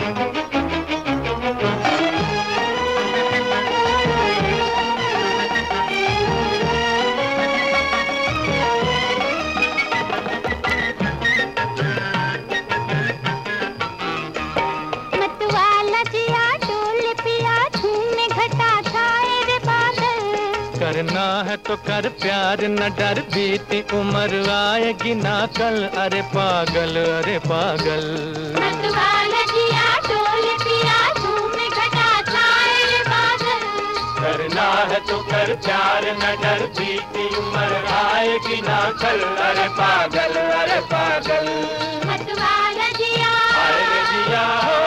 करना है तो कर प्यार न डर बीती उम्र आएगी ना कल। अरे पागल अरे पागल। करना है तो कर प्यार न डर बीती उम्र आएगी ना कल। अरे पागल अरे पागल। मतवाला जिया अरे जिया हो।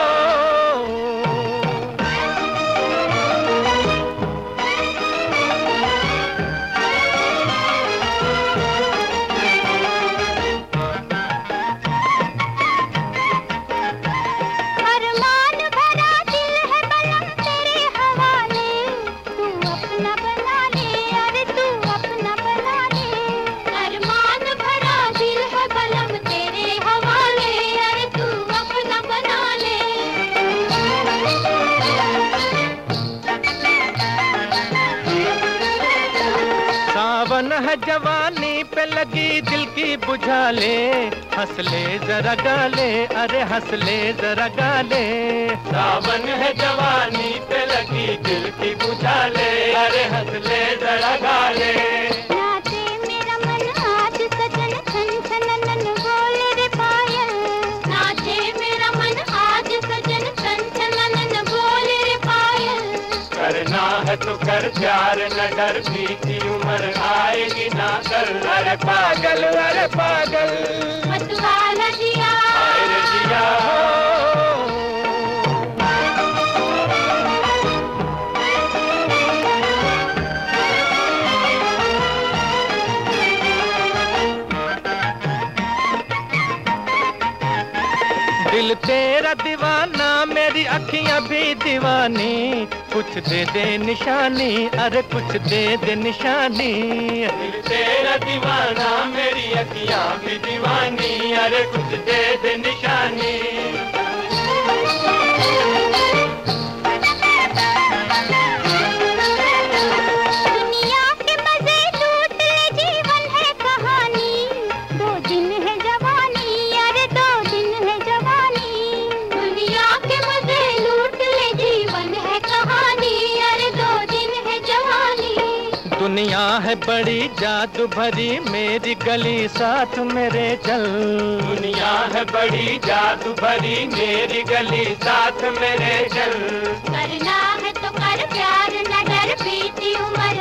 सावन है जवानी पे लगी दिल की बुझा ले। हंस ले जरा गाले अरे हंस ले जरा गाले। सावन है जवानी पे लगी दिल की बुझा ले। अरे हंस ले जरा गाले। नाचे मेरा मन आज सजन छन छनन बोले रे पायल। नाचे मेरा मन आज सजन छन छनन बोले रे पायल। करना है तो कर प्यार न डर बीती उम्र आएगी ना कल। अरे पागल अरे पागल। मतवाला जिया अरे जिया हो। दिल तेरा दीवाना मेरी अखियां भी दीवानी। कुछ दे दे निशानी अरे कुछ दे दे निशानी। दिल तेरा दीवाना मेरी अखियां भी दीवानी। अरे कुछ दे दे निशानी। दुनिया के मजे लूट ले जीवन है कहानी। 2 दिन है जवानी अरे 2 दिन है जवानी। दुनिया के मजे लूट ले जीवन है कहानी। अरे 2 दिन है जवानी। दुनिया है बड़ी जादू भरी मेरी गली साथ मेरे चल। दुनिया है बड़ी जादू भरी मेरी गली साथ मेरे चल। करना है तो कर प्यार न डर बीती उम्र